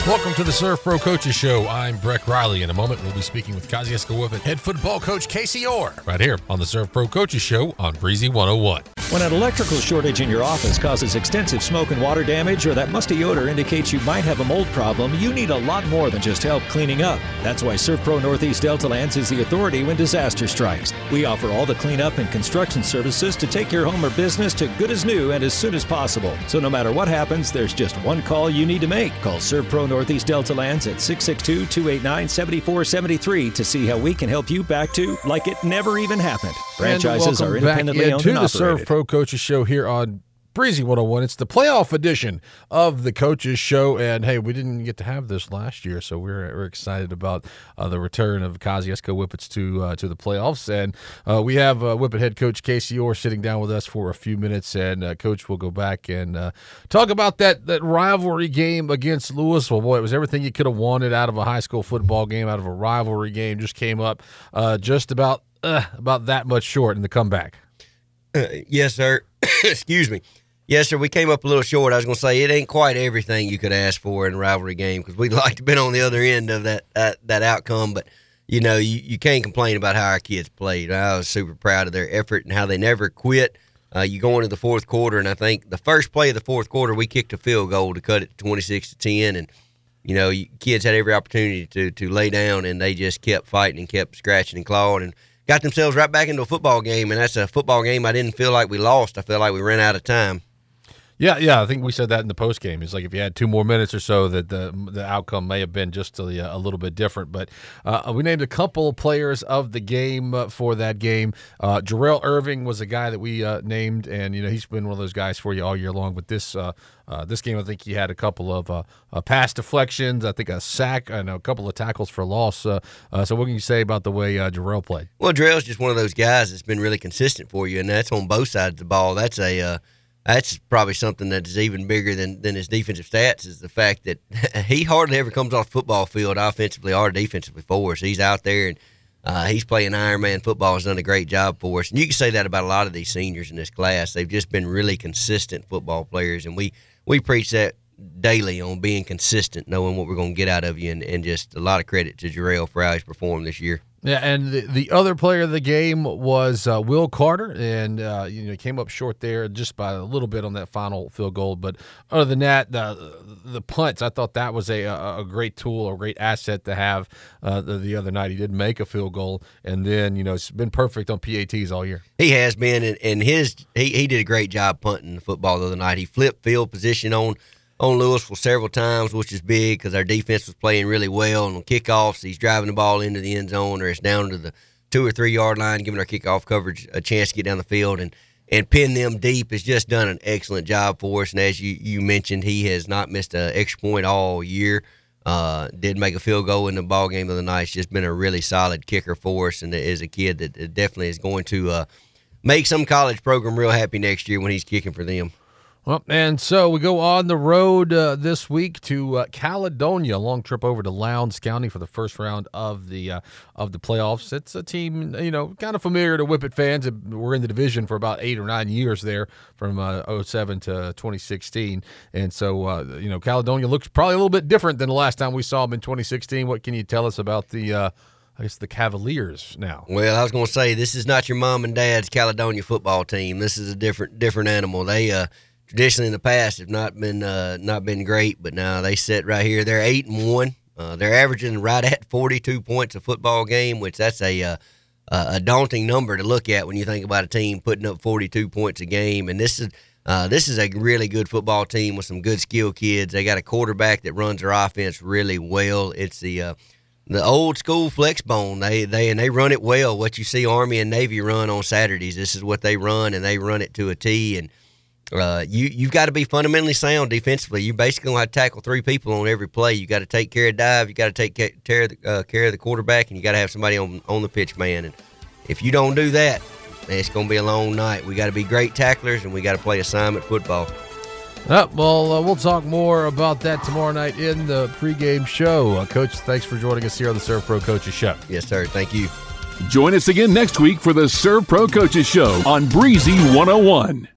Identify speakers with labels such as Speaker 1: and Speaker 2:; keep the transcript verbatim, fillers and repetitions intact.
Speaker 1: Welcome to the Serve Pro Coaches Show. I'm Breck Riley. In a moment, we'll be speaking with Kosciuszko Whippet head football coach Casey Orr right here on the Serve Pro Coaches Show on Breezy one oh one.
Speaker 2: When an electrical shortage in your office causes extensive smoke and water damage, or that musty odor indicates you might have a mold problem, you need a lot more than just help cleaning up. That's why ServPro Northeast Delta Lands is the authority when disaster strikes. We offer all the cleanup and construction services to take your home or business to good as new and as soon as possible. So no matter what happens, there's just one call you need to make. Call ServPro Northeast Delta Lands at six six two, two eight nine, seven four seven three to see how we can help you back to like it never even happened. Franchises are independently owned and operated.
Speaker 1: To the Serve Pro Coaches Show here on Breezy one oh one. It's the playoff edition of the Coaches Show, and hey, we didn't get to have this last year, so we're we're excited about uh, the return of Kosciuszko Whippets to uh, to the playoffs, and uh, we have uh, Whippet head coach Casey Orr sitting down with us for a few minutes, and uh, Coach will go back and uh, talk about that that rivalry game against Louisville. Boy, it was everything you could have wanted out of a high school football game, out of a rivalry game. Just came up uh, just about uh, about that much short in the comeback.
Speaker 3: Uh, yes, sir. Excuse me. Yes, sir, we came up a little short. I was going to say it ain't quite everything you could ask for in a rivalry game because we'd like to have been on the other end of that uh, that outcome. But, you know, you, you can't complain about how our kids played. I was super proud of their effort and how they never quit. Uh, you go into the fourth quarter, and I think the first play of the fourth quarter, we kicked a field goal to cut it twenty-six to ten. And, you know, you, kids had every opportunity to, to lay down, and they just kept fighting and kept scratching and clawing and got themselves right back into a football game. And that's a football game I didn't feel like we lost. I felt like we ran out of time.
Speaker 1: Yeah, yeah, I think we said that in the post game. It's like if you had two more minutes or so, that the the outcome may have been just a, a little bit different. But uh, we named a couple of players of the game uh, for that game. Uh, Jarrell Irving was a guy that we uh, named, and you know he's been one of those guys for you all year long. But this uh, uh, this game, I think he had a couple of uh, uh, pass deflections, I think a sack, and a couple of tackles for loss. Uh, uh, so what can you say about the way uh, Jarrell played?
Speaker 3: Well, Jarrell's just one of those guys that's been really consistent for you, and that's on both sides of the ball. That's a uh, That's probably something that is even bigger than, than his defensive stats is the fact that he hardly ever comes off the football field offensively or defensively for us. He's out there, and uh, he's playing Ironman football, has done a great job for us. And you can say that about a lot of these seniors in this class. They've just been really consistent football players, and we, we preach that daily on being consistent, knowing what we're going to get out of you, and, and just a lot of credit to Jarrell for how he's performed this year.
Speaker 1: Yeah, and the, the other player of the game was uh, Will Carter, and uh, you know came up short there just by a little bit on that final field goal. But other than that, the the punts, I thought that was a a great tool, a great asset to have uh, the, the other night. He did make a field goal, and then you know it's been perfect on P A Ts all year.
Speaker 3: He has been, and, and his he, he did a great job punting the football the other night. He flipped field position on. on Louisville several times, which is big because our defense was playing really well. And on kickoffs, he's driving the ball into the end zone or it's down to the two- or three-yard line, giving our kickoff coverage a chance to get down the field and, and pin them deep. Has just done an excellent job for us. And as you, you mentioned, he has not missed an extra point all year. Uh, did make a field goal in the ball game of the night. He's just been a really solid kicker for us and is a kid that definitely is going to uh, make some college program real happy next year when he's kicking for them.
Speaker 1: Well, and so we go on the road uh, this week to uh, Caledonia, a long trip over to Lowndes County for the first round of the uh, of the playoffs. It's a team, you know, kind of familiar to Whippet fans. We're in the division for about eight or nine years there, from uh, oh seven to twenty sixteen. And so, uh, you know, Caledonia looks probably a little bit different than the last time we saw them in twenty sixteen. What can you tell us about the uh, I guess the Cavaliers now?
Speaker 3: Well, I was going to say, this is not your mom and dad's Caledonia football team. This is a different different animal. They uh, traditionally in the past have not been uh, not been great, but now they sit right here. They're eight and one. Uh, they're averaging right at forty-two points a football game, which that's a uh, a daunting number to look at when you think about a team putting up forty-two points a game. And this is uh, this is a really good football team with some good skill kids. They got a quarterback that runs their offense really well. It's the uh, the old school flex bone. They they and they run it well. What you see Army and Navy run on Saturdays, this is what they run, and they run it to a T. And Uh, you, you've got to be fundamentally sound defensively. You basically going to have to tackle three people on every play. You got to take care of dive. You got to take care of the, uh, care of the quarterback, and you got to have somebody on on the pitch man. And if you don't do that, man, it's going to be a long night. We got to be great tacklers, and we got to play assignment football.
Speaker 1: Uh, well, uh, we'll talk more about that tomorrow night in the pregame show. Uh, Coach, thanks for joining us here on the Serve Pro Coaches Show.
Speaker 3: Yes, sir. Thank you.
Speaker 4: Join us again next week for the Serve Pro Coaches Show on Breezy one oh one.